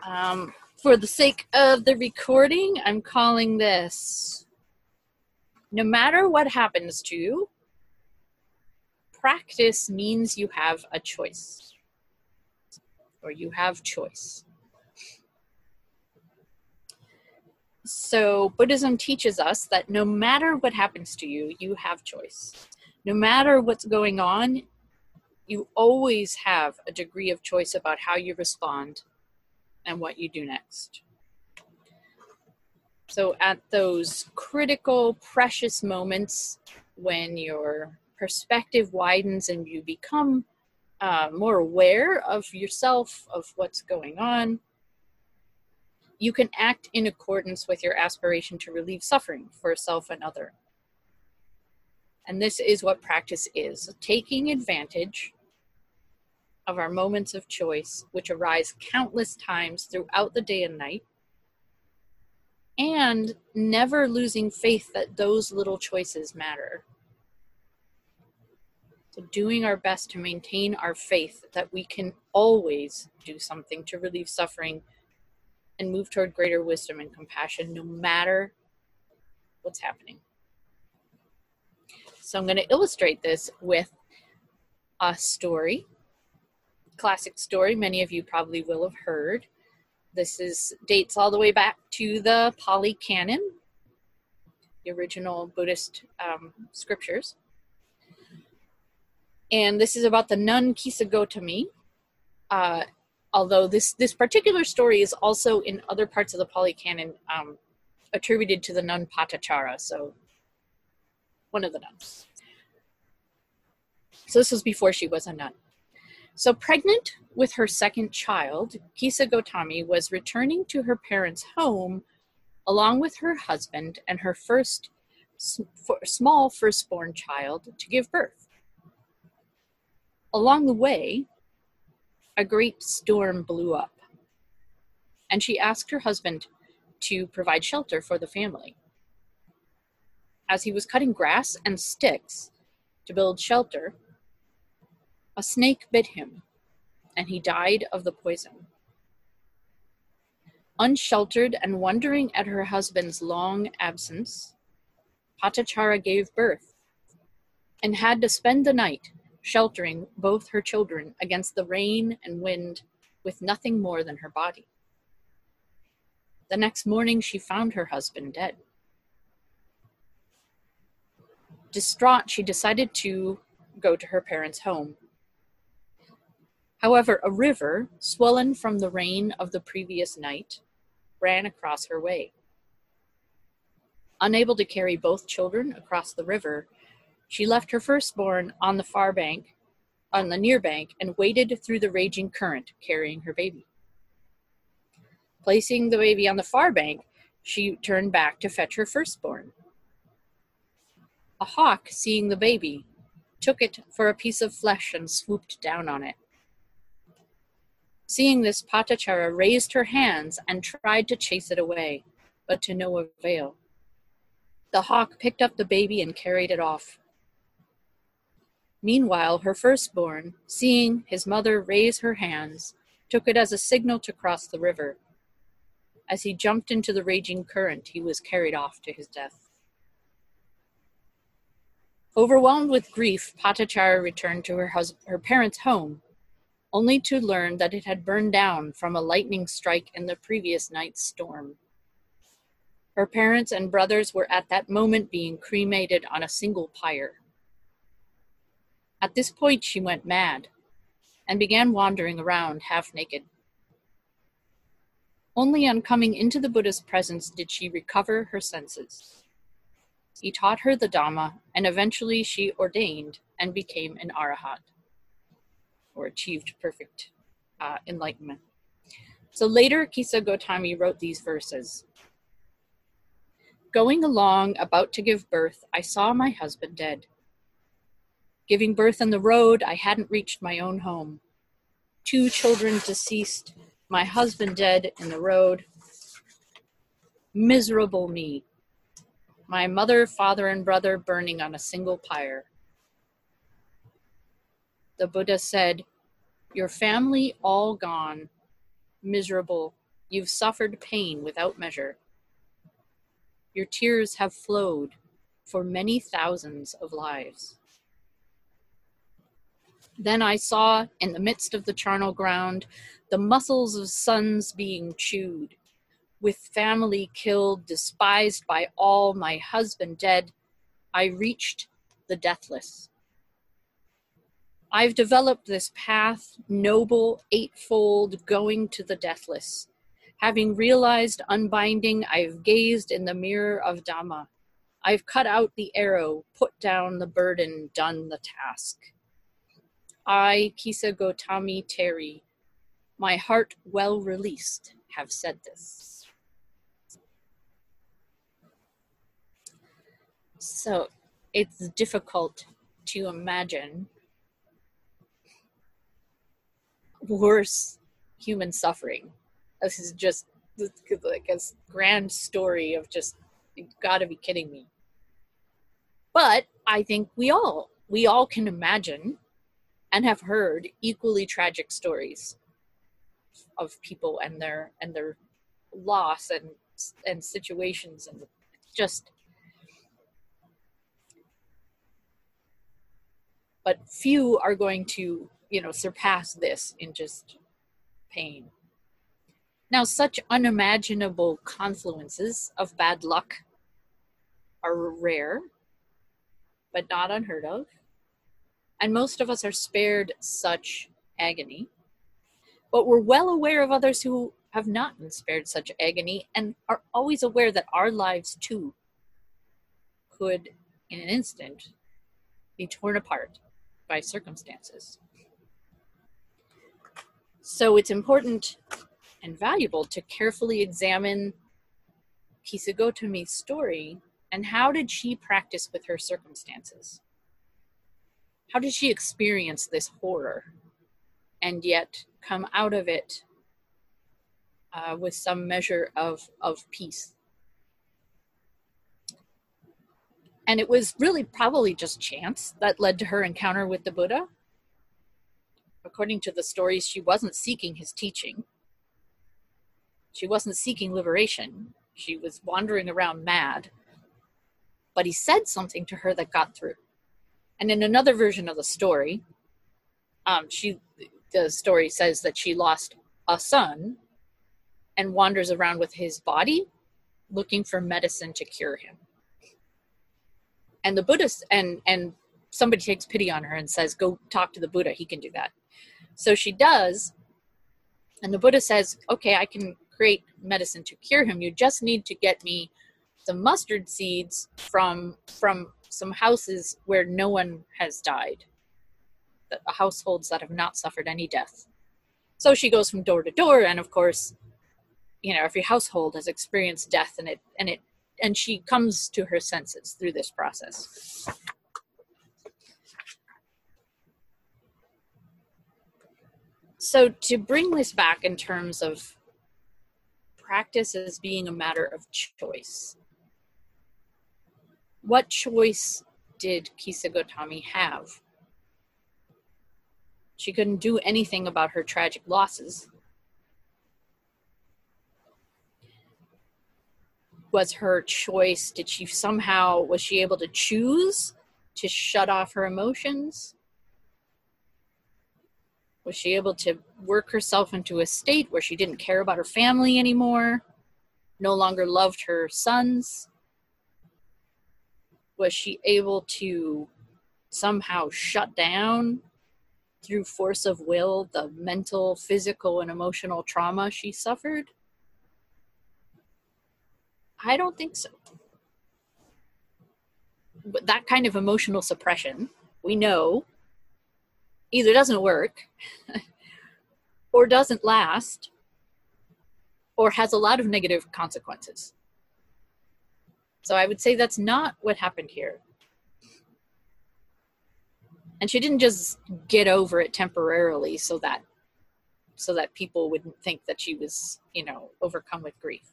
For the sake of the recording, I'm calling this, no matter what happens to you, practice means you have a choice, or you have choice. So Buddhism teaches us that no matter what happens to you, you have choice. No matter what's going on, you always have a degree of choice about how you respond and what you do next. So at those critical, precious moments when your perspective widens and you become more aware of yourself, of what's going on, you can act in accordance with your aspiration to relieve suffering for self and other. And this is what practice is, taking advantage of our moments of choice, which arise countless times throughout the day and night, and never losing faith that those little choices matter. So doing our best to maintain our faith that we can always do something to relieve suffering and move toward greater wisdom and compassion, no matter what's happening. So I'm going to illustrate this with a story, classic story many of you probably will have heard. This dates all the way back to the Pali Canon, the original Buddhist scriptures. And this is about the nun Kisa Gotami. Although this particular story is also in other parts of the Pali Canon attributed to the nun Patachara, so one of the nuns. So this was before she was a nun. So pregnant with her second child, Kisa Gotami was returning to her parents' home along with her husband and her small firstborn child to give birth. Along the way, a great storm blew up, and she asked her husband to provide shelter for the family. As he was cutting grass and sticks to build shelter, a snake bit him, and he died of the poison. Unsheltered and wondering at her husband's long absence, Patachara gave birth and had to spend the night sheltering both her children against the rain and wind with nothing more than her body. The next morning, she found her husband dead. Distraught, she decided to go to her parents' home. However, a river, swollen from the rain of the previous night, ran across her way. Unable to carry both children across the river, she left her firstborn on the near bank, and waded through the raging current, carrying her baby. Placing the baby on the far bank, she turned back to fetch her firstborn. A hawk, seeing the baby, took it for a piece of flesh and swooped down on it. Seeing this, Patachara raised her hands and tried to chase it away, but to no avail. The hawk picked up the baby and carried it off. Meanwhile, her firstborn, seeing his mother raise her hands, took it as a signal to cross the river. As he jumped into the raging current, he was carried off to his death. Overwhelmed with grief, Patachara returned to her parents' home, only to learn that it had burned down from a lightning strike in the previous night's storm. Her parents and brothers were at that moment being cremated on a single pyre. At this point, she went mad and began wandering around half naked. Only on coming into the Buddha's presence did she recover her senses. He taught her the Dhamma, and eventually she ordained and became an Arahat, or achieved perfect enlightenment. So later, Kisa Gotami wrote these verses. Going along, about to give birth, I saw my husband dead. Giving birth on the road, I hadn't reached my own home. 2 children deceased, my husband dead in the road. Miserable me. My mother, father, and brother burning on a single pyre. The Buddha said, your family all gone, miserable You've suffered pain without measure. Your tears have flowed for many thousands of lives. Then I saw, in the midst of the charnel ground, the muscles of sons being chewed, with family killed, despised by all, my husband dead. I reached the deathless. I've developed this path, noble, eightfold, going to the deathless. Having realized unbinding, I've gazed in the mirror of Dhamma. I've cut out the arrow, put down the burden, done the task. I, Kisa Gotami Teri, my heart well released, have said this. So it's difficult to imagine worse human suffering. This is just like a grand story of just, you've got to be kidding me. But I think we all can imagine and have heard equally tragic stories of people and their loss and situations, and just, but few are going to, surpass this in just pain. Now, such unimaginable confluences of bad luck are rare, but not unheard of. And most of us are spared such agony. But we're well aware of others who have not been spared such agony, and are always aware that our lives too could, in an instant, be torn apart by circumstances. So it's important and valuable to carefully examine Kisa Gotami's story, and how did she practice with her circumstances? How did she experience this horror and yet come out of it with some measure of peace? And it was really probably just chance that led to her encounter with the Buddha. According to the stories, she wasn't seeking his teaching. She wasn't seeking liberation. She was wandering around mad. But he said something to her that got through. And in another version of the story, the story says that she lost a son and wanders around with his body looking for medicine to cure him. And the Buddhist, and somebody takes pity on her and says, go talk to the Buddha, he can do that. So she does, and the Buddha says, okay, I can create medicine to cure him. You just need to get me some mustard seeds from some houses where no one has died, households that have not suffered any death. So she goes from door to door, and of course, every household has experienced death, and she comes to her senses through this process. So to bring this back in terms of practice as being a matter of choice, what choice did Kisa Gotami have? She couldn't do anything about her tragic losses. Was her choice, was she able to choose to shut off her emotions? Was she able to work herself into a state where she didn't care about her family anymore, no longer loved her sons? Was she able to somehow shut down through force of will the mental, physical, and emotional trauma she suffered? I don't think so. But that kind of emotional suppression, we know, either doesn't work or doesn't last or has a lot of negative consequences. So I would say that's not what happened here. And she didn't just get over it temporarily so that people wouldn't think that she was, overcome with grief.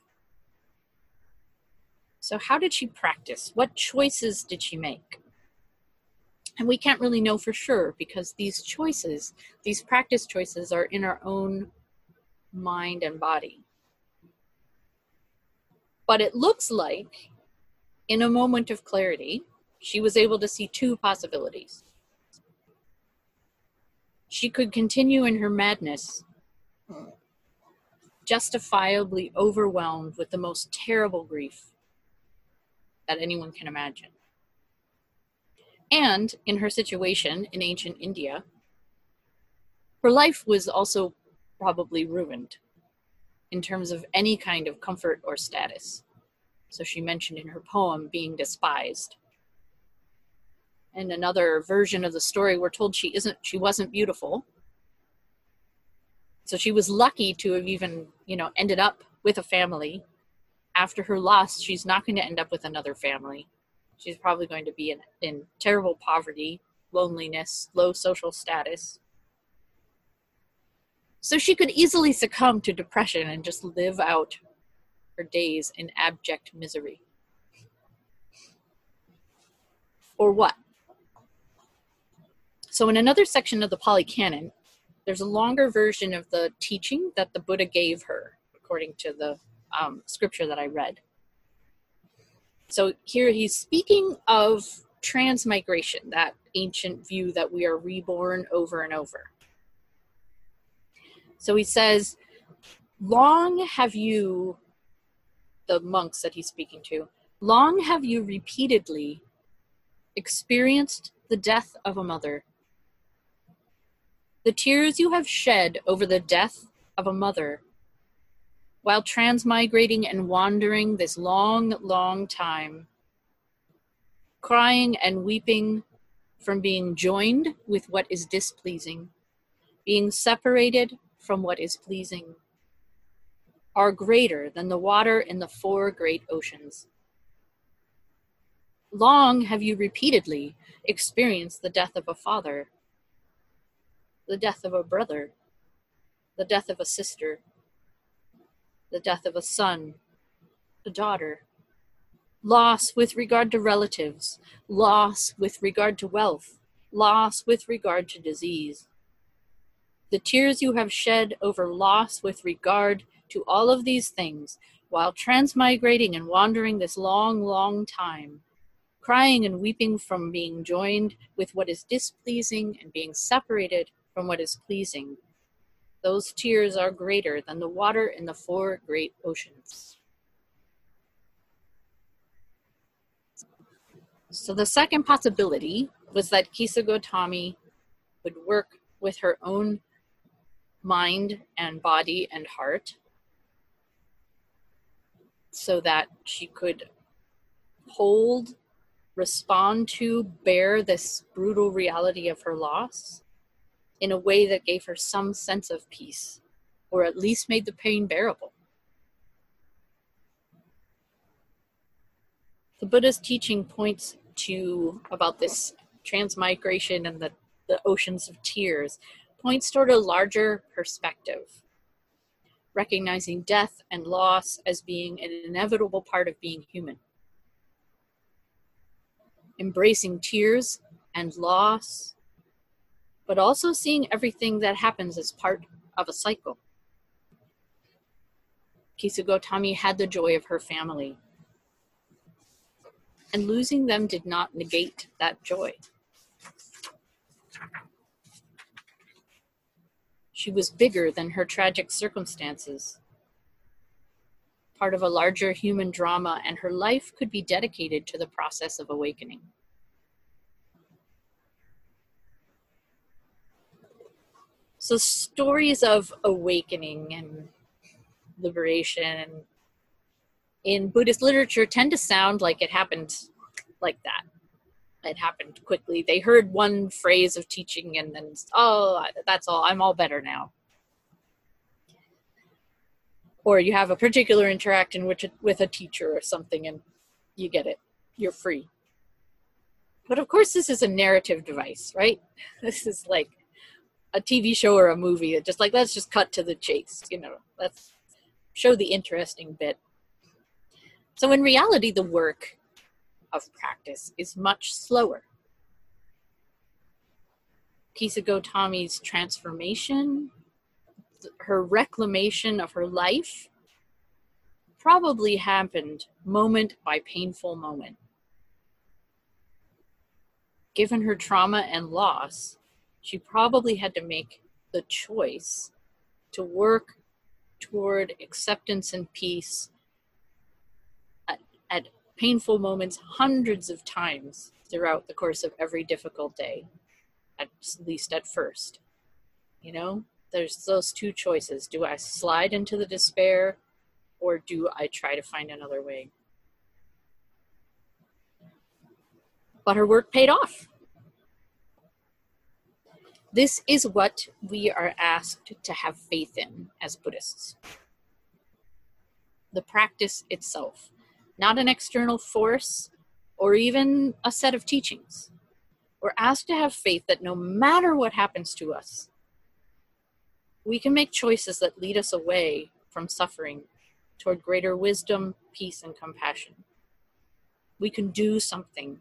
So how did she practice? What choices did she make? And we can't really know for sure, because these choices, these practice choices, are in our own mind and body. But it looks like, in a moment of clarity, she was able to see two possibilities. She could continue in her madness, justifiably overwhelmed with the most terrible grief that anyone can imagine. And in her situation in ancient India, her life was also probably ruined in terms of any kind of comfort or status. So she mentioned in her poem being despised. In another version of the story, we're told she wasn't beautiful. So she was lucky to have even, ended up with a family. After her loss, she's not going to end up with another family. She's probably going to be in terrible poverty, loneliness, low social status. So she could easily succumb to depression and just live out her days in abject misery. Or what? So in another section of the Pali Canon, there's a longer version of the teaching that the Buddha gave her, according to the scripture that I read. So here he's speaking of transmigration, that ancient view that we are reborn over and over. So he says, long have you, the monks that he's speaking to, long have you repeatedly experienced the death of a mother. The tears you have shed over the death of a mother, while transmigrating and wandering this long, long time, crying and weeping from being joined with what is displeasing, being separated from what is pleasing, are greater than the water in the four great oceans. Long have you repeatedly experienced the death of a father, the death of a brother, the death of a sister, the death of a son, a daughter, loss with regard to relatives, loss with regard to wealth, loss with regard to disease. The tears you have shed over loss with regard to all of these things, while transmigrating and wandering this long, long time, crying and weeping from being joined with what is displeasing and being separated from what is pleasing, those tears are greater than the water in the four great oceans. So the second possibility was that Kisa Gotami would work with her own mind and body and heart so that she could hold, respond to, bear this brutal reality of her loss in a way that gave her some sense of peace, or at least made the pain bearable. The Buddha's teaching points to, about this transmigration and the oceans of tears, points toward a larger perspective, recognizing death and loss as being an inevitable part of being human. Embracing tears and loss, but also seeing everything that happens as part of a cycle. Kisa Gotami had the joy of her family, and losing them did not negate that joy. She was bigger than her tragic circumstances, part of a larger human drama, and her life could be dedicated to the process of awakening. So stories of awakening and liberation in Buddhist literature tend to sound like it happened like that. It happened quickly. They heard one phrase of teaching and then, oh, that's all, I'm all better now. Or you have a particular interaction with a teacher or something and you get it. You're free. But of course, this is a narrative device, right? This is like a TV show or a movie that just like, let's just cut to the chase, let's show the interesting bit. So in reality, the work of practice is much slower. Kisa Gotami's transformation, her reclamation of her life, probably happened moment by painful moment. Given her trauma and loss, she probably had to make the choice to work toward acceptance and peace at painful moments hundreds of times throughout the course of every difficult day, at least at first. You know, there's those two choices. Do I slide into the despair, or do I try to find another way? But her work paid off. This is what we are asked to have faith in as Buddhists. The practice itself, not an external force or even a set of teachings. We're asked to have faith that no matter what happens to us, we can make choices that lead us away from suffering toward greater wisdom, peace, and compassion. We can do something.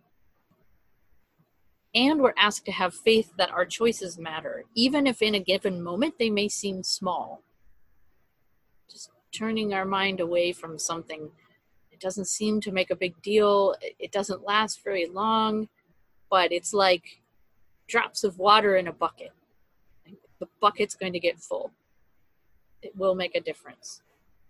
And we're asked to have faith that our choices matter, even if in a given moment they may seem small. Just turning our mind away from something. It doesn't seem to make a big deal. It doesn't last very long, but it's like drops of water in a bucket. The bucket's going to get full. It will make a difference.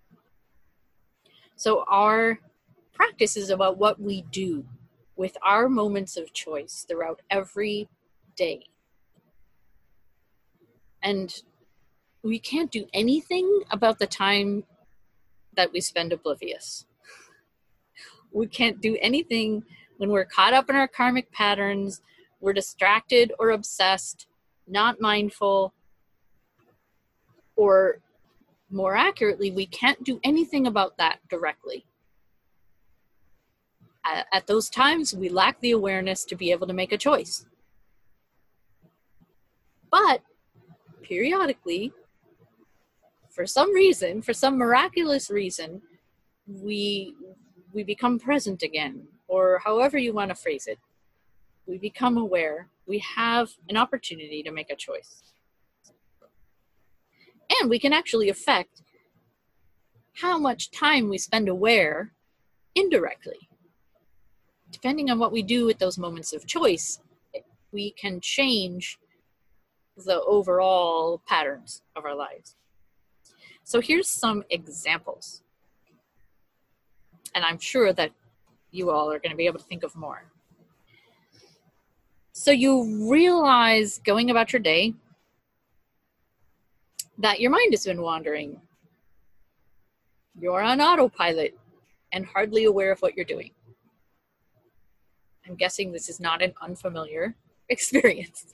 So our practice is about what we do with our moments of choice throughout every day. And we can't do anything about the time that we spend oblivious. We can't do anything when we're caught up in our karmic patterns, we're distracted or obsessed, not mindful, or more accurately, we can't do anything about that directly. At those times, we lack the awareness to be able to make a choice. But periodically, for some reason, for some miraculous reason, we become present again, or however you want to phrase it. We become aware. We have an opportunity to make a choice. And we can actually affect how much time we spend aware indirectly. Depending on what we do with those moments of choice, we can change the overall patterns of our lives. So here's some examples. And I'm sure that you all are going to be able to think of more. So you realize going about your day that your mind has been wandering. You're on autopilot and hardly aware of what you're doing. I'm guessing this is not an unfamiliar experience.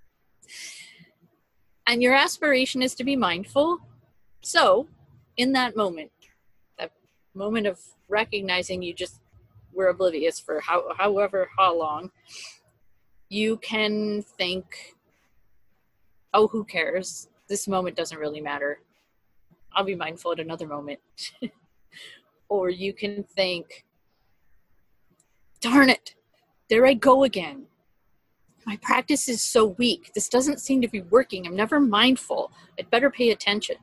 And your aspiration is to be mindful. So, in that moment of recognizing you just were oblivious for however long, you can think, oh, who cares? This moment doesn't really matter. I'll be mindful at another moment. Or you can think, darn it, there I go again. My practice is so weak. This doesn't seem to be working. I'm never mindful. I'd better pay attention.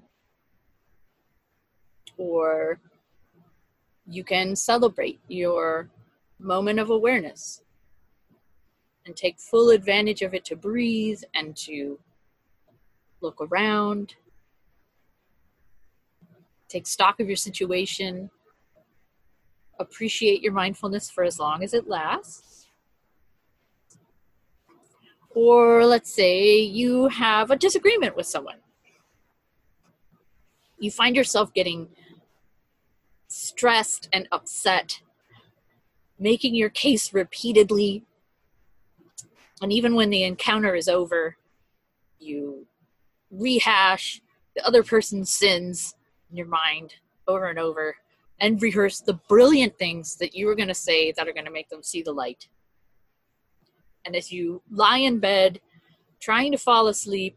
Or you can celebrate your moment of awareness and take full advantage of it to breathe and to look around. Take stock of your situation. Appreciate your mindfulness for as long as it lasts. Or let's say you have a disagreement with someone. You find yourself getting stressed and upset, making your case repeatedly. And even when the encounter is over, you rehash the other person's sins in your mind over and over and rehearse the brilliant things that you were going to say that are going to make them see the light. And as you lie in bed trying to fall asleep,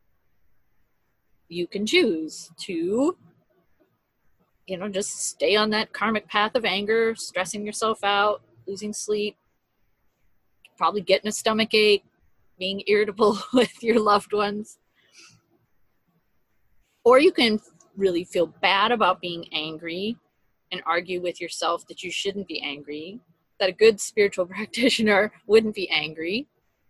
you can choose to, just stay on that karmic path of anger, stressing yourself out, losing sleep, probably getting a stomach ache, being irritable with your loved ones. Or you can really feel bad about being angry and argue with yourself that you shouldn't be angry, that a good spiritual practitioner wouldn't be angry.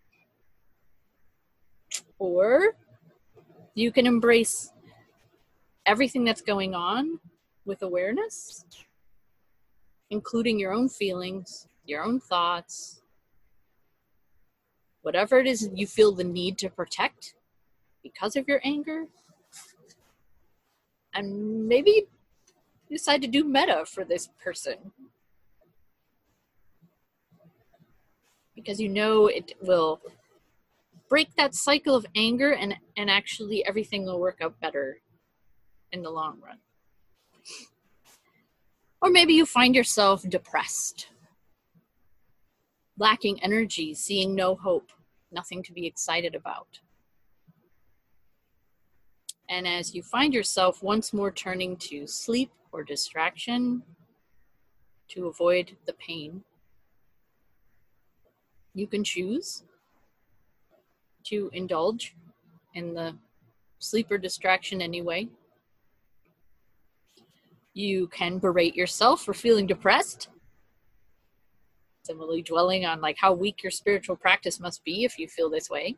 Or you can embrace everything that's going on with awareness, including your own feelings, your own thoughts, whatever it is you feel the need to protect because of your anger. And maybe you decide to do metta for this person, because you know it will break that cycle of anger, and actually everything will work out better in the long run. Or maybe you find yourself depressed, lacking energy, seeing no hope, nothing to be excited about. And as you find yourself once more turning to sleep or distraction to avoid the pain, you can choose to indulge in the sleep or distraction anyway. You can berate yourself for feeling depressed, similarly dwelling on like how weak your spiritual practice must be if you feel this way.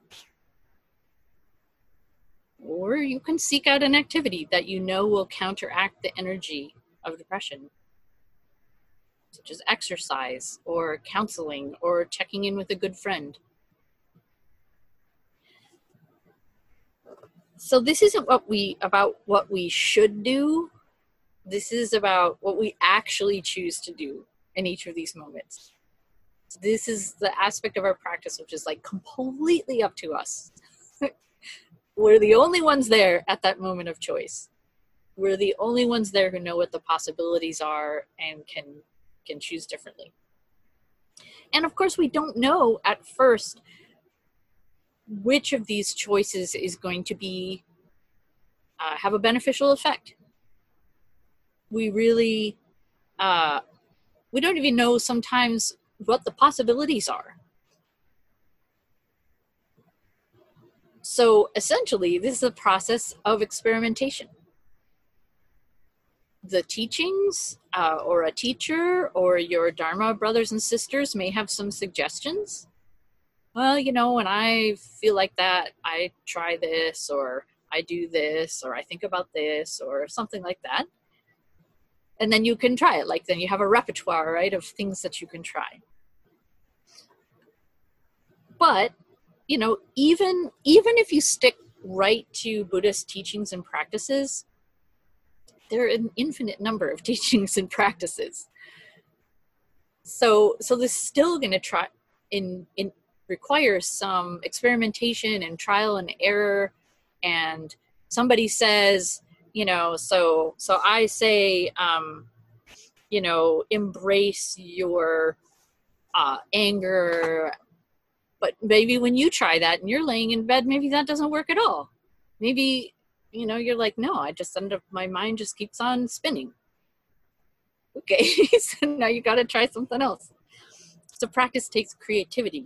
Or you can seek out an activity that you know will counteract the energy of depression, such as exercise or counseling or checking in with a good friend. So this isn't about what we should do. This is about what we actually choose to do in each of these moments. This is the aspect of our practice which is like completely up to us. We're the only ones there at that moment of choice. We're the only ones there who know what the possibilities are and can choose differently. And of course, we don't know at first which of these choices is going to be have a beneficial effect. We really, we don't even know sometimes what the possibilities are. So essentially, this is a process of experimentation. The teachings or a teacher or your Dharma brothers and sisters may have some suggestions. Well, you know, when I feel like that, I try this, or I do this, or I think about this, or something like that. And then you can try it. Like then you have a repertoire, right, of things that you can try. But, you know, even if you stick right to Buddhist teachings and practices, there are an infinite number of teachings and practices. So this is still going to try in requires some experimentation and trial and error. And somebody says, you know, so I say, you know, embrace your anger. But maybe when you try that and you're laying in bed, maybe that doesn't work at all. Maybe, you know, you're like, no, I just end up, my mind just keeps on spinning. Okay, so now you got to try something else. So practice takes creativity.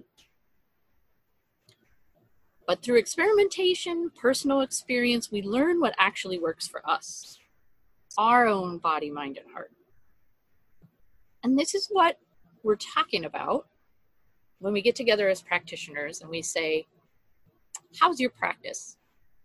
But through experimentation, personal experience, we learn what actually works for us, our own body, mind, and heart. And this is what we're talking about when we get together as practitioners and we say, how's your practice?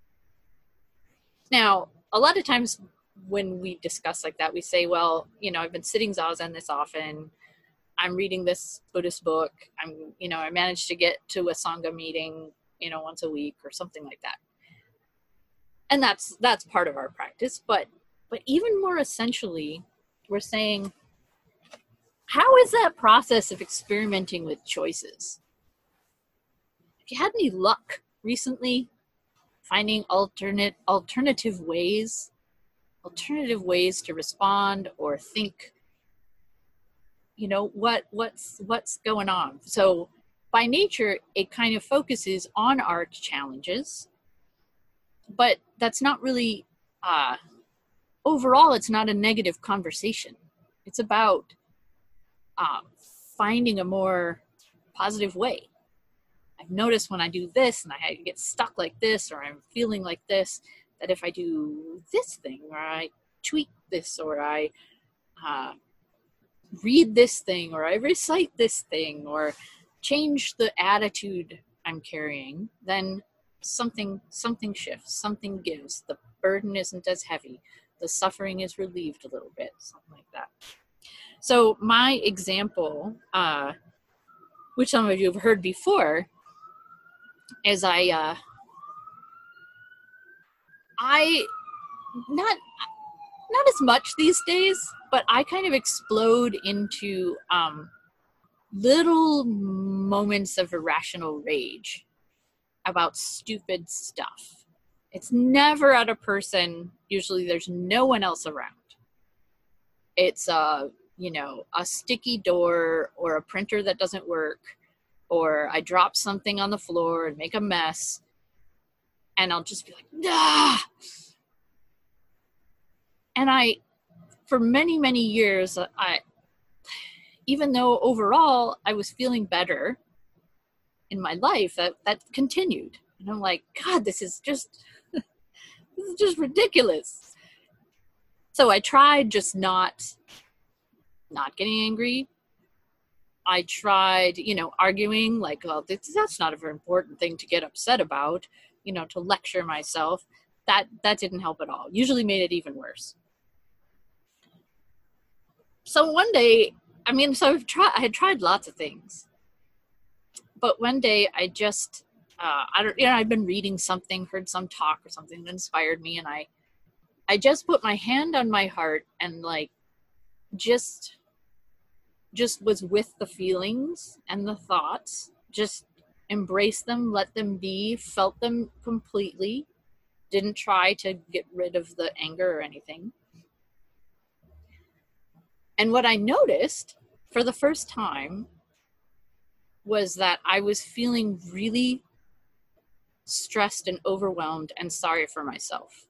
Now, a lot of times when we discuss like that, we say, well, you know, I've been sitting Zazen this often. I'm reading this Buddhist book. You know, I managed to get to a Sangha meeting, you know, once a week or something like that. And that's part of our practice. But even more essentially, we're saying, how is that process of experimenting with choices? Have you had any luck recently finding alternative ways to respond or think? You know, what's going on? So by nature, it kind of focuses on our challenges, but that's not really, overall, it's not a negative conversation. It's about finding a more positive way. I've noticed when I do this and I get stuck like this, or I'm feeling like this, that if I do this thing, or I tweak this, or I read this thing, or I recite this thing, or change the attitude I'm carrying, then something shifts, something gives. The burden isn't as heavy. The suffering is relieved a little bit, something like that. So my example, which some of you have heard before, is I not as much these days, but I kind of explode into little moments of irrational rage about stupid stuff. It's never at a person. Usually there's no one else around. It's a sticky door, or a printer that doesn't work, or I drop something on the floor and make a mess, and I'll just be like, ah! And for many, many years, even though overall I was feeling better in my life, that continued. And I'm like, God, this is just ridiculous. So I tried just not getting angry. I tried, arguing, like, well, that's not a very important thing to get upset about, to lecture myself. That didn't help at all. Usually made it even worse. So one day, I had tried lots of things. But one day I just, I'd been reading something, heard some talk or something that inspired me, and I just put my hand on my heart and just was with the feelings and the thoughts, just embraced them, let them be, felt them completely, didn't try to get rid of the anger or anything. And what I noticed for the first time was that I was feeling really stressed and overwhelmed and sorry for myself.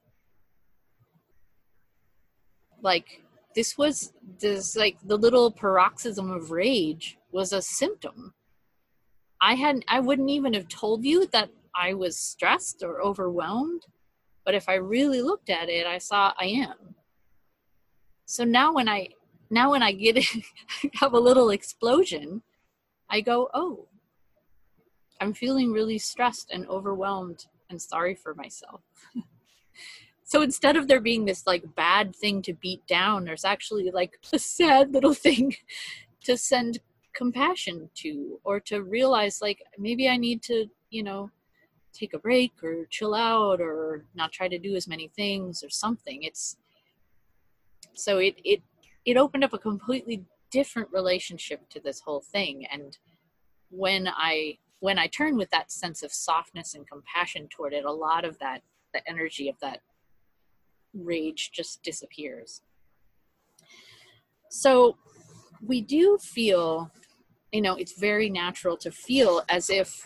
The little paroxysm of rage was a symptom. I wouldn't even have told you that I was stressed or overwhelmed, but if I really looked at it, I saw I am. So now when I get have a little explosion, I go, oh, I'm feeling really stressed and overwhelmed and sorry for myself. So instead of there being this bad thing to beat down, there's actually a sad little thing to send compassion to, or to realize maybe I need to, take a break or chill out or not try to do as many things or something. So it opened up a completely different relationship to this whole thing. And when I turn with that sense of softness and compassion toward it, a lot of the energy of that rage just disappears. So we do feel, it's very natural to feel as if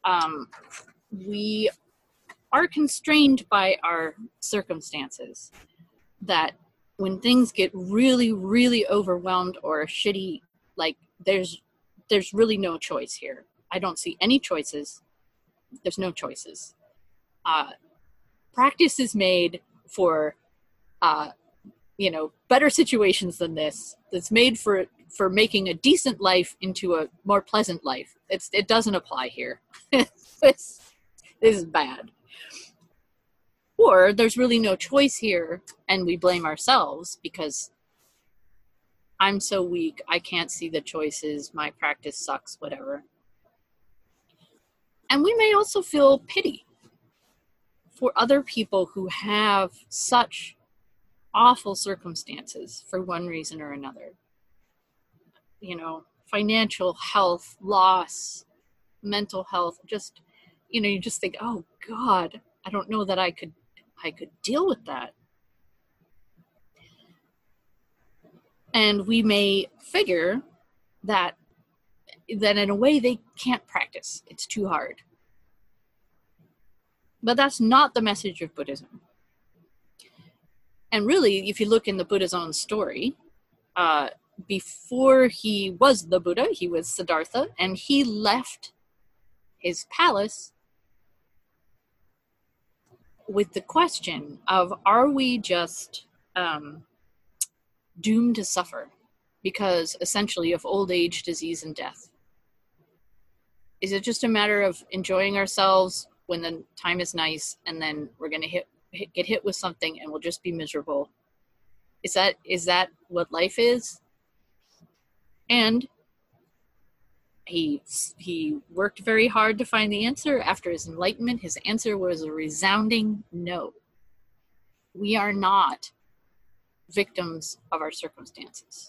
we are constrained by our circumstances, that when things get really, really overwhelmed or shitty, there's really no choice here. I don't see any choices. There's no choices. Practice is made for, better situations than this. It's made for making a decent life into a more pleasant life. It doesn't apply here. This is bad. Or there's really no choice here, and we blame ourselves because I'm so weak, I can't see the choices, my practice sucks, whatever. And we may also feel pity for other people who have such awful circumstances for one reason or another. Financial health, loss, mental health, just, you just think, oh God, I don't know that I could deal with that. And we may figure that in a way they can't practice. It's too hard. But that's not the message of Buddhism. And really, if you look in the Buddha's own story, before he was the Buddha, he was Siddhartha, and he left his palace with the question of, are we just doomed to suffer because essentially of old age, disease, and death? Is it just a matter of enjoying ourselves when the time is nice, and then we're going to get hit with something and we'll just be miserable? Is that what life is? And he worked very hard to find the answer. After his enlightenment, his answer was a resounding no. We are not victims of our circumstances.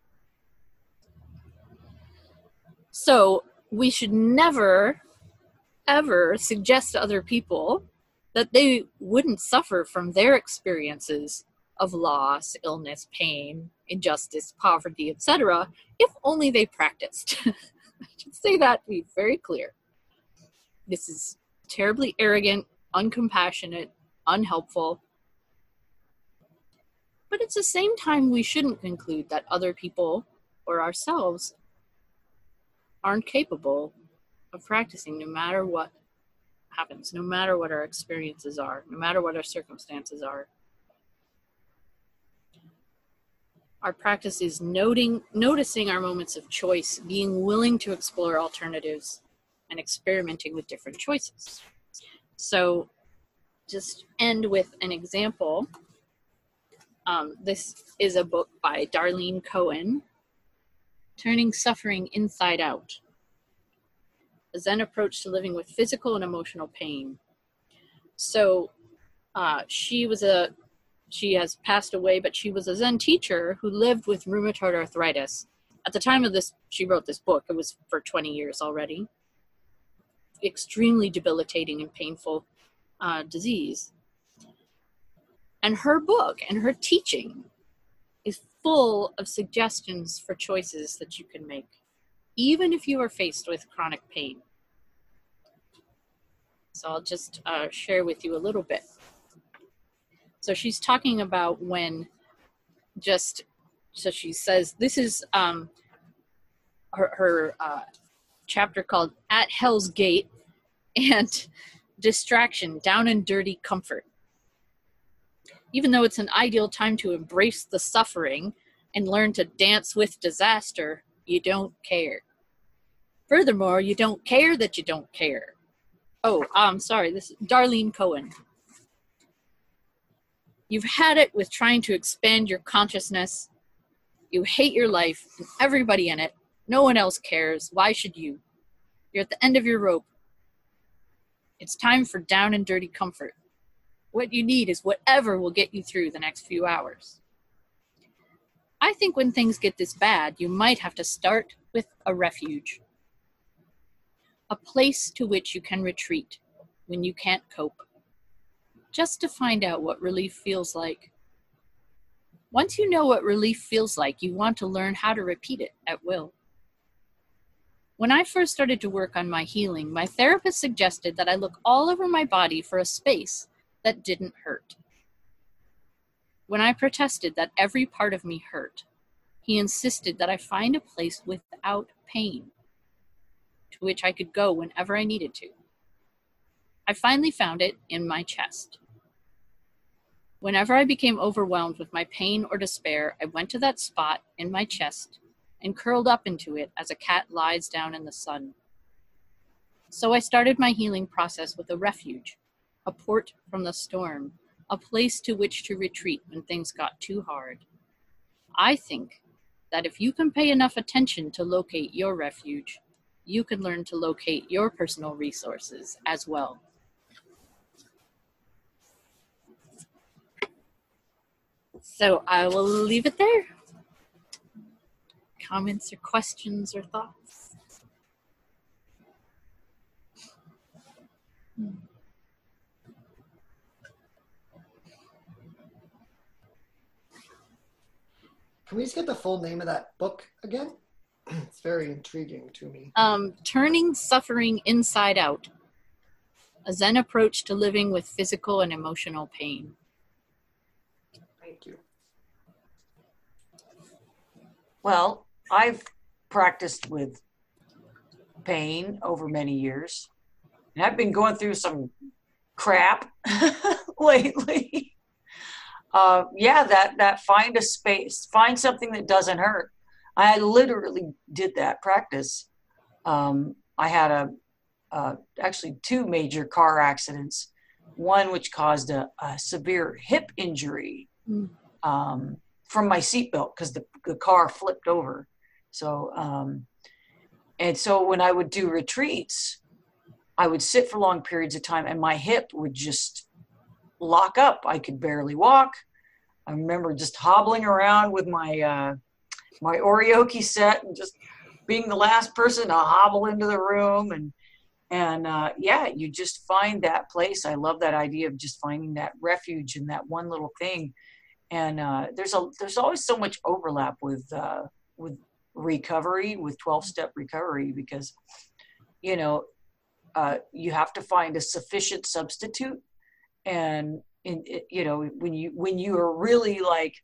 So we should never, ever suggest to other people that they wouldn't suffer from their experiences of loss, illness, pain, injustice, poverty, etc., if only they practiced. I should say that to be very clear. This is terribly arrogant, uncompassionate, unhelpful. But at the same time, we shouldn't conclude that other people or ourselves aren't capable of practicing no matter what happens, no matter what our experiences are, no matter what our circumstances are. Our practice is noticing our moments of choice, being willing to explore alternatives, and experimenting with different choices. So just end with an example. This is a book by Darlene Cohen, Turning Suffering Inside Out, a Zen approach to living with physical and emotional pain. So she has passed away, but she was a Zen teacher who lived with rheumatoid arthritis. At the time of this, she wrote this book. It was for 20 years already. Extremely debilitating and painful disease. And her book and her teaching is full of suggestions for choices that you can make, even if you are faced with chronic pain. So I'll just share with you a little bit. So she's talking about so she says, this is her chapter called At Hell's Gate and Distraction, Down and Dirty Comfort. Even though it's an ideal time to embrace the suffering and learn to dance with disaster, you don't care. Furthermore, you don't care that you don't care. Oh, I'm sorry, this is Darlene Cohen. You've had it with trying to expand your consciousness. You hate your life and everybody in it. No one else cares. Why should you? You're at the end of your rope. It's time for down and dirty comfort. What you need is whatever will get you through the next few hours. I think when things get this bad, you might have to start with a refuge. A place to which you can retreat when you can't cope. Just to find out what relief feels like. Once you know what relief feels like, you want to learn how to repeat it at will. When I first started to work on my healing, my therapist suggested that I look all over my body for a space that didn't hurt. When I protested that every part of me hurt, he insisted that I find a place without pain, to which I could go whenever I needed to. I finally found it in my chest. Whenever I became overwhelmed with my pain or despair, I went to that spot in my chest and curled up into it as a cat lies down in the sun. So I started my healing process with a refuge, a port from the storm, a place to which to retreat when things got too hard. I think that if you can pay enough attention to locate your refuge, you can learn to locate your personal resources as well. So I will leave it there. Comments or questions or thoughts? Can we just get the full name of that book again? It's very intriguing to me. Turning Suffering Inside Out, a Zen approach to living with physical and emotional pain. Thank you. Well, I've practiced with pain over many years, and I've been going through some crap lately. yeah, that find a space, find something that doesn't hurt. I literally did that practice. I had actually two major car accidents, one which caused a severe hip injury from my seatbelt because the car flipped over. So, and so when I would do retreats, I would sit for long periods of time and my hip would just lock up. I could barely walk. I remember just hobbling around with my my Orioki set and just being the last person to hobble into the room. And yeah, you just find that place. I love that idea of just finding that refuge in that one little thing. And there's always so much overlap with recovery, with 12-step recovery, because, you know, you have to find a sufficient substitute. And you know, when you are really like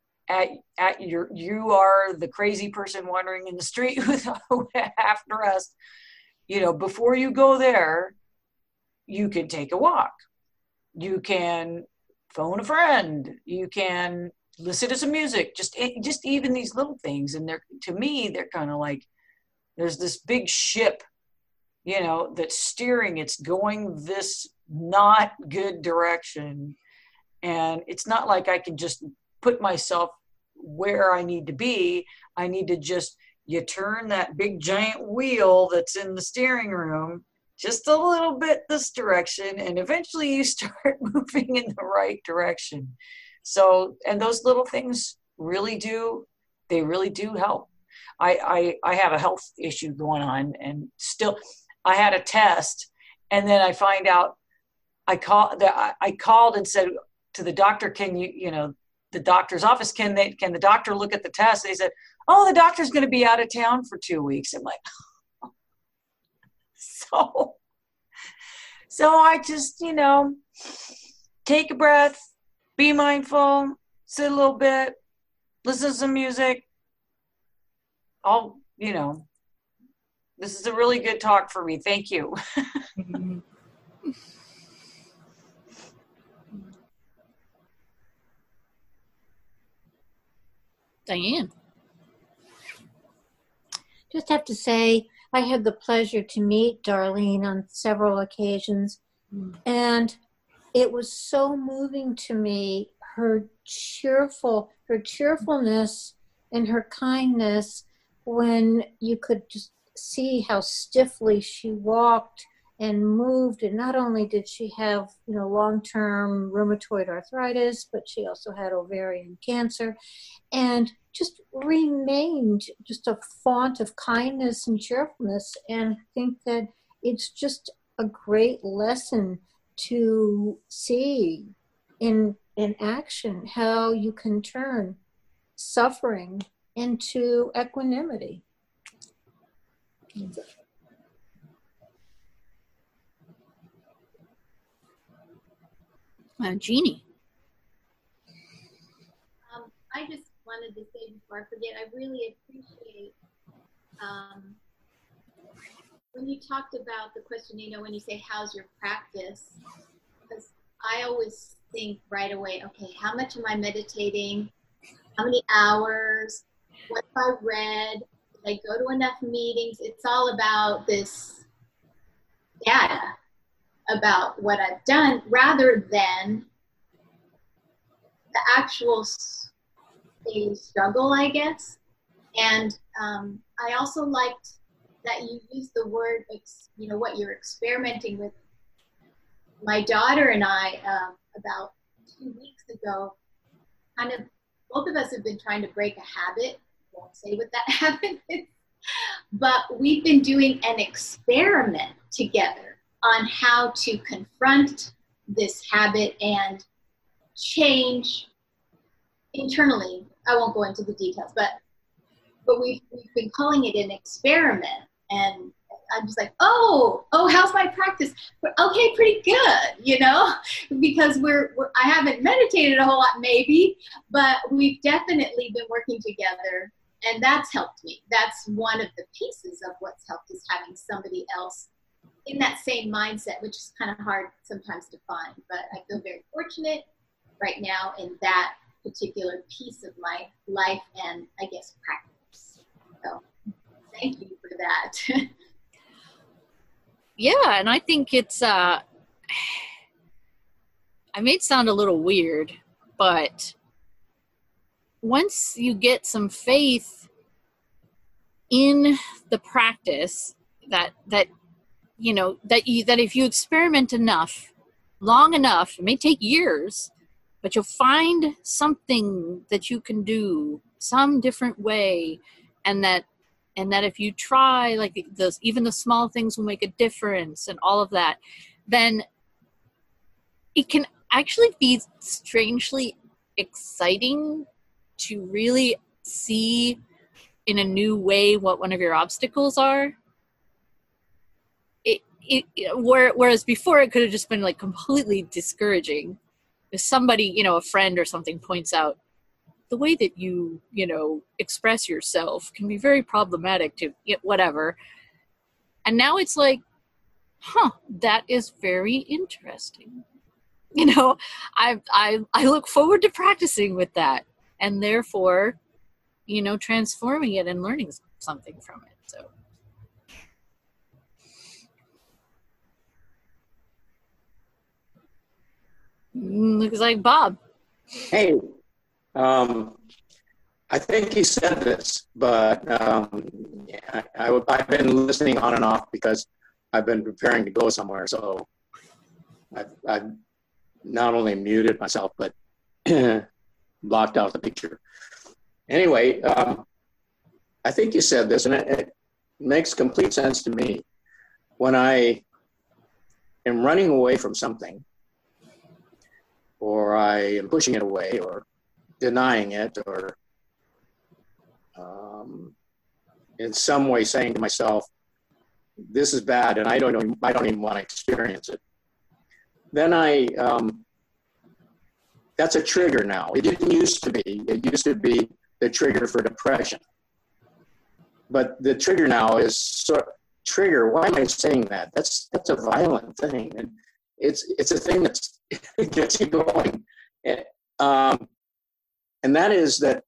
you are the crazy person wandering in the street with half dressed, you know, before you go there, you can take a walk, you can phone a friend, you can listen to some music, just even these little things. And to me, they're kind of like, there's this big ship, you know, that's steering, it's going this not good direction. And it's not like I can just put myself where I need to be. I need to you turn that big giant wheel that's in the steering room just a little bit this direction, and eventually you start moving in the right direction. So, and those little things really do help. I have a health issue going on, and still I had a test, and then I find out, I called and said to the doctor, can you know, the doctor's office, can the doctor look at the test? They said, oh, the doctor's going to be out of town for 2 weeks. I'm like, so I just, you know, take a breath, be mindful, sit a little bit, listen to some music. You know, this is a really good talk for me. Thank you. Diane. Just have to say, I had the pleasure to meet Darlene on several occasions, and it was so moving to me, her cheerfulness and her kindness, when you could just see how stiffly she walked and moved. And not only did she have, you know, long-term rheumatoid arthritis, but she also had ovarian cancer, and just remained just a font of kindness and cheerfulness. And I think that it's just a great lesson to see in action how you can turn suffering into equanimity. Jeannie. I just wanted to say before I forget, I really appreciate when you talked about the question, you know, when you say, how's your practice? Because I always think right away, okay, how much am I meditating? How many hours? What have I read? Did I go to enough meetings? It's all about this data about what I've done rather than the actual struggle, I guess. And I also liked that you used the word, you know, what you're experimenting with. My daughter and I, about 2 weeks ago, kind of, both of us have been trying to break a habit. I won't say what that habit is, but we've been doing an experiment together on how to confront this habit and change internally. I won't go into the details, but we've been calling it an experiment. And I'm just like, oh, how's my practice? Okay, pretty good, you know, because I haven't meditated a whole lot maybe, but we've definitely been working together, and that's helped me. That's one of the pieces of what's helped, is having somebody else in that same mindset, which is kind of hard sometimes to find, but I feel very fortunate. right now in that particular piece of my life and I guess practice. So thank you for that. Yeah, and I think it's I may sound a little weird, but once you get some faith in the practice that you know that if you experiment enough, long enough, it may take years, but you'll find something that you can do some different way, and that if you try, like even the small things will make a difference and all of that, then it can actually be strangely exciting to really see in a new way what one of your obstacles are. Whereas before it could have just been like completely discouraging. If somebody, a friend or something points out the way that you express yourself can be very problematic to whatever. And now it's like, that is very interesting. I look forward to practicing with that, and therefore, transforming it and learning something from it. So. Looks like Bob. Hey, I think he said this, but I've been listening on and off because I've been preparing to go somewhere. So I've not only muted myself, but blocked out the picture. Anyway, I think you said this, and it makes complete sense to me. When I am running away from something, or I am pushing it away, or denying it, or in some way saying to myself, "This is bad," and I don't even want to experience it. Then that's a trigger now. It didn't used to be. It used to be the trigger for depression, but the trigger now is trigger. Why am I saying that? That's a violent thing, and it's a thing that gets you going, and that is that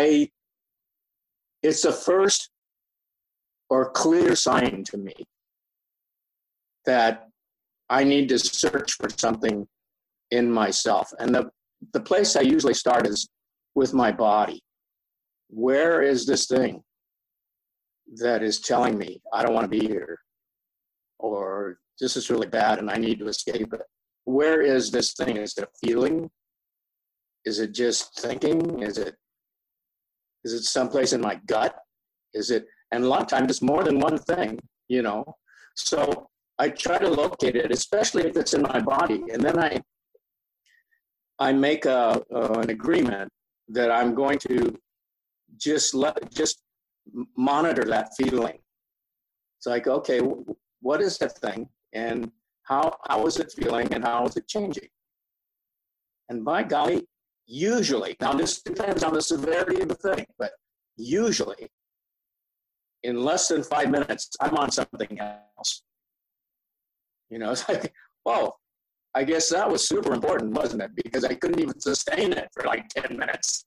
it's the first or clear sign to me that I need to search for something in myself. And the place I usually start is with my body. Where is this thing that is telling me I don't want to be here, or this is really bad and I need to escape it? Where is this thing? Is it a feeling? Is it just thinking? Is it someplace in my gut? And a lot of times it's more than one thing, So I try to locate it, especially if it's in my body. And then I make an agreement that I'm going to just monitor that feeling. It's like, okay, what is that thing? And how is it feeling, and how is it changing? And by golly, usually, now this depends on the severity of the thing, but usually in less than 5 minutes, I'm on something else. It's like, whoa, I guess that was super important, wasn't it? Because I couldn't even sustain it for like 10 minutes.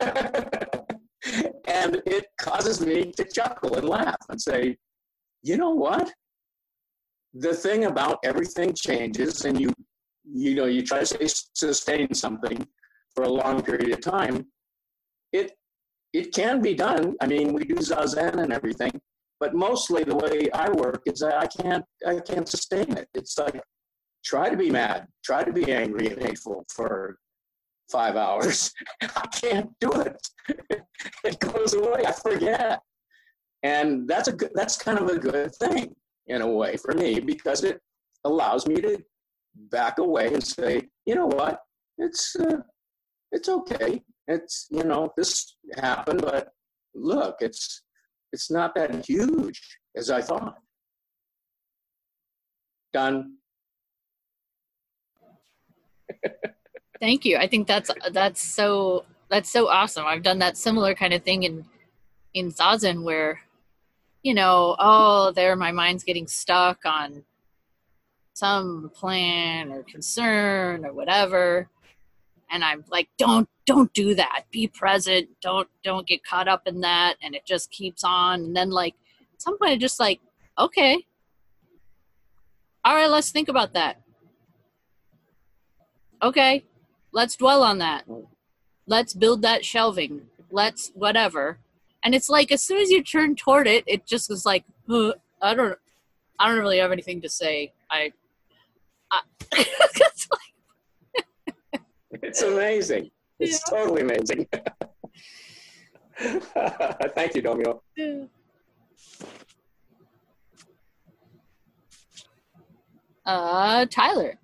And it causes me to chuckle and laugh and say, you know what? The thing about everything changes, and you try to sustain something for a long period of time. It can be done. I mean, we do Zazen and everything, but mostly the way I work is that I can't sustain it. It's like, try to be mad, try to be angry and hateful for 5 hours. I can't do it. It goes away. I forget. And that's kind of a good thing in a way for me, because it allows me to back away and say, you know what, it's okay. It's, this happened, but look, it's not that huge as I thought. Done. Thank you. I think that's so awesome. I've done that similar kind of thing in Zazen where, there my mind's getting stuck on some plan or concern or whatever. And I'm like, don't do that. Be present. Don't get caught up in that. And it just keeps on. And then like at some point, I just like, okay, all right, let's think about that. Okay, let's dwell on that. Let's build that shelving. Let's whatever. And it's like as soon as you turn toward it, it just is like, I don't really have anything to say. It's like, It's amazing. It's totally amazing. Thank you, Domio. Tyler.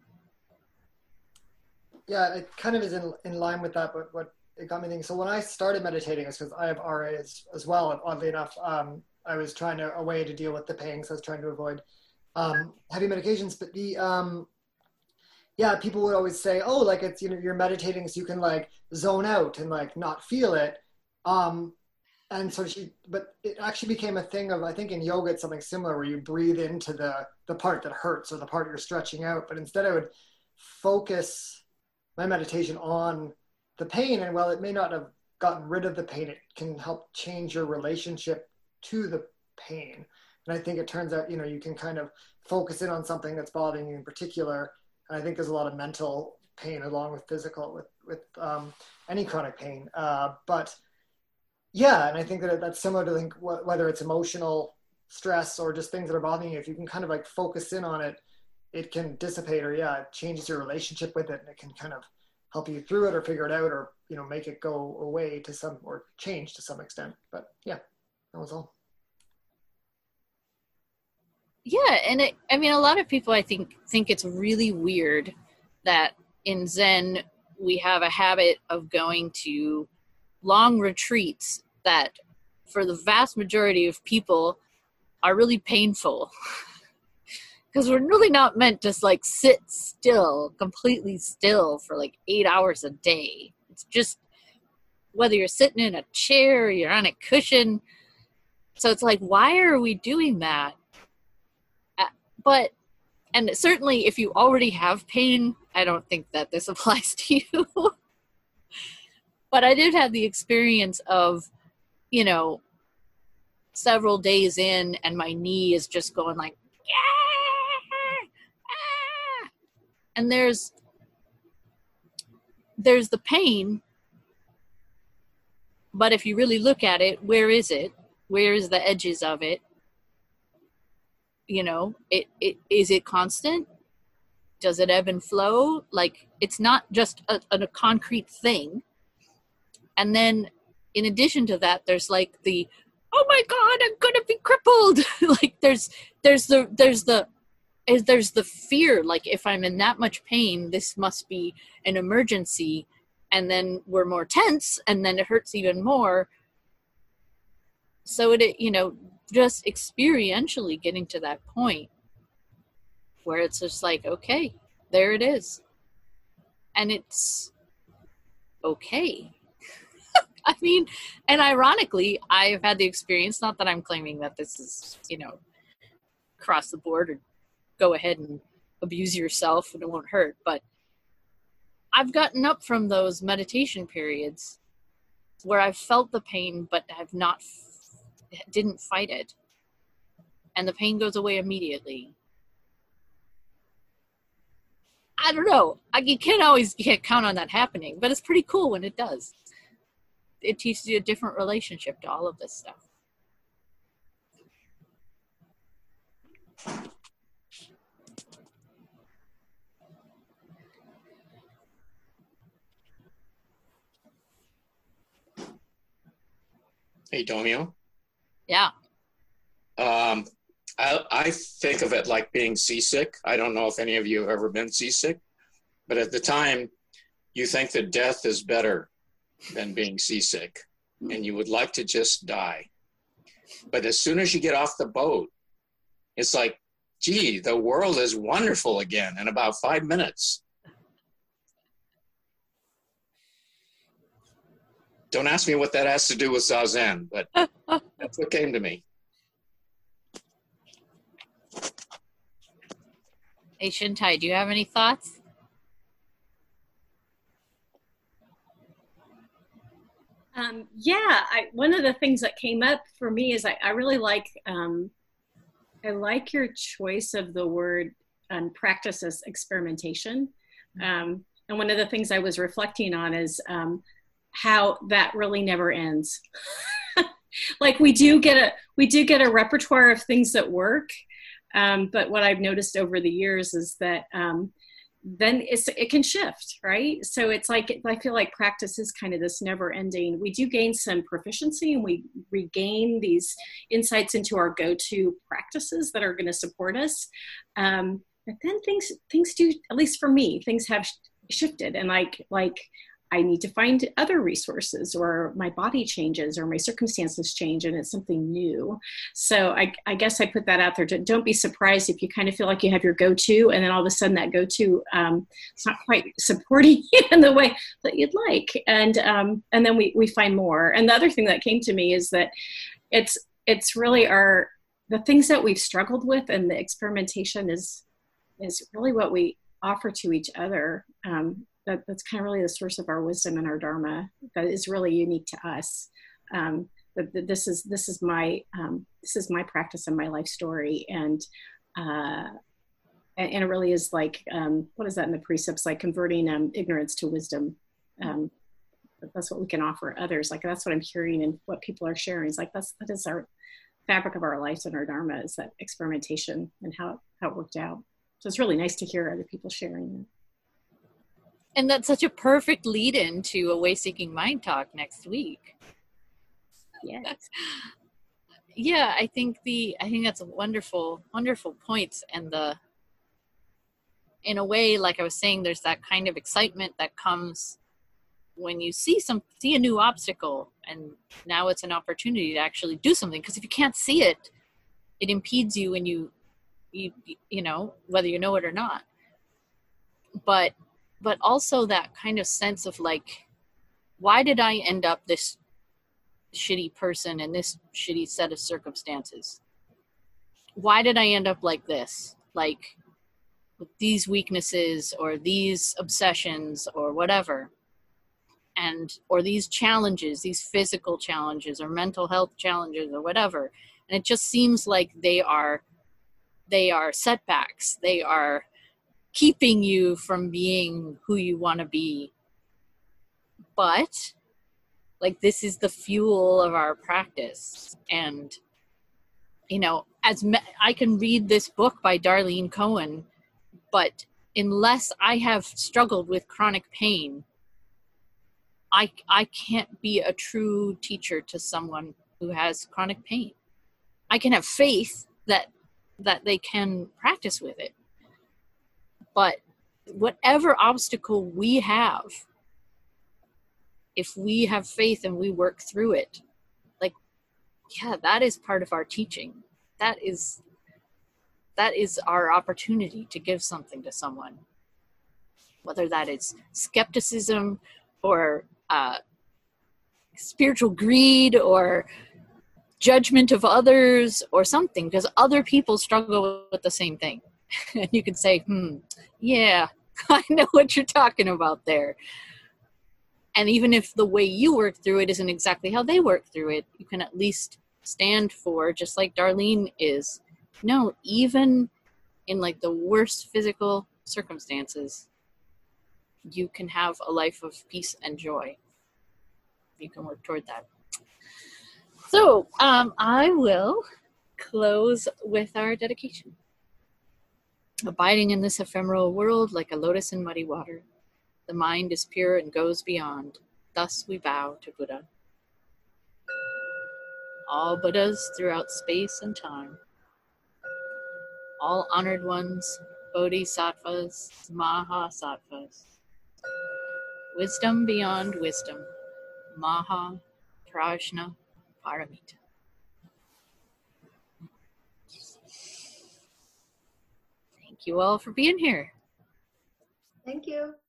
Yeah, it kind of is in line with that, but what it got me thinking. So when I started meditating, it's because I have RA as well, and oddly enough, I was trying a way to deal with the pain, so I was trying to avoid heavy medications. But people would always say, oh, like it's, you're meditating so you can like zone out and like not feel it. And so but it actually became a thing of, I think in yoga, it's something similar where you breathe into the part that hurts or the part you're stretching out. But instead I would focus my meditation on the pain. And while it may not have gotten rid of the pain, it can help change your relationship to the pain. And I think it turns out, you can kind of focus in on something that's bothering you in particular. And I think there's a lot of mental pain along with physical, with any chronic pain. But yeah, and I think that's similar to whether it's emotional stress or just things that are bothering you. If you can kind of like focus in on it, it can dissipate, or it changes your relationship with it, and it can kind of help you through it or figure it out, or make it go away or change to some extent. But yeah, that was all. Yeah, and a lot of people I think it's really weird that in Zen we have a habit of going to long retreats that for the vast majority of people are really painful. Because we're really not meant to like sit still, completely still for like 8 hours a day. It's just whether you're sitting in a chair or you're on a cushion. So it's like, why are we doing that? And certainly if you already have pain, I don't think that this applies to you. But I did have the experience of, several days in and my knee is just going like, and there's the pain, but if you really look at it, where is it? Where is the edges of it? Is it constant? Does it ebb and flow? Like, it's not just a concrete thing. And then in addition to that, there's like oh my God, I'm gonna be crippled. Like there's the fear, like if I'm in that much pain, this must be an emergency. And then we're more tense and then it hurts even more. So just experientially getting to that point where it's just like, okay, there it is. And it's okay. And ironically, I've had the experience, not that I'm claiming that this is, across the board or go ahead and abuse yourself and it won't hurt, but I've gotten up from those meditation periods where I've felt the pain, but didn't fight it. And the pain goes away immediately. I don't know. You can't count on that happening, but it's pretty cool when it does. It teaches you a different relationship to all of this stuff. Hey, Domio. Yeah. I think of it like being seasick. I don't know if any of you have ever been seasick, but at the time, you think that death is better than being seasick, and you would like to just die. But as soon as you get off the boat, it's like, gee, the world is wonderful again in about 5 minutes. Don't ask me what that has to do with Zazen, but that's what came to me. Hey, Shintai, do you have any thoughts? One of the things that came up for me is I really like your choice of the word practice as experimentation. And one of the things I was reflecting on is how that really never ends. Like we do get a repertoire of things that work, but what I've noticed over the years is that then it can shift, right? So it's like, I feel like practice is kind of this never ending. We do gain some proficiency and we regain these insights into our go-to practices that are going to support us. But then things do, at least for me, things have shifted, and like I need to find other resources, or my body changes, or my circumstances change, and it's something new. So I guess I put that out there. Don't be surprised if you kind of feel like you have your go-to, and then all of a sudden that go-to, it's not quite supporting you in the way that you'd like. And then we find more. And the other thing that came to me is that it's really the things that we've struggled with, and the experimentation is really what we offer to each other. That's kind of really the source of our wisdom and our dharma that is really unique to us. This is my practice and my life story, and it really is like what is that in the precepts, like converting ignorance to wisdom. That's what we can offer others. Like that's what I'm hearing and what people are sharing. Is like that is our fabric of our lives and our dharma, is that experimentation and how it worked out. So it's really nice to hear other people sharing that. And that's such a perfect lead-in to a Way-Seeking Mind Talk next week. Yes. Yeah, I think that's a wonderful, wonderful point. And in a way, like I was saying, there's that kind of excitement that comes when you see a new obstacle, and now it's an opportunity to actually do something. Because if you can't see it, it impedes you, and you know, whether you know it or not. But also that kind of sense of like, why did I end up this shitty person in this shitty set of circumstances? Why did I end up like this? Like with these weaknesses or these obsessions or whatever. Or these challenges, these physical challenges or mental health challenges or whatever. And it just seems like they are setbacks. They are keeping you from being who you want to be. But like, this is the fuel of our practice. And, you know, I can read this book by Darlene Cohen, but unless I have struggled with chronic pain, I can't be a true teacher to someone who has chronic pain. I can have faith that they can practice with it. But whatever obstacle we have, if we have faith and we work through it, like, yeah, that is part of our teaching. That is our opportunity to give something to someone. Whether that is skepticism or spiritual greed or judgment of others or something, because other people struggle with the same thing. And you can say, yeah, I know what you're talking about there. And even if the way you work through it isn't exactly how they work through it, you can at least stand for, just like Darlene is, no, even in like the worst physical circumstances, you can have a life of peace and joy. You can work toward that. So I will close with our dedication. Abiding in this ephemeral world like a lotus in muddy water, the mind is pure and goes beyond. Thus we bow to Buddha. All Buddhas throughout space and time, all honored ones, bodhisattvas, mahasattvas, wisdom beyond wisdom, maha prajna paramita. Thank you all for being here. Thank you.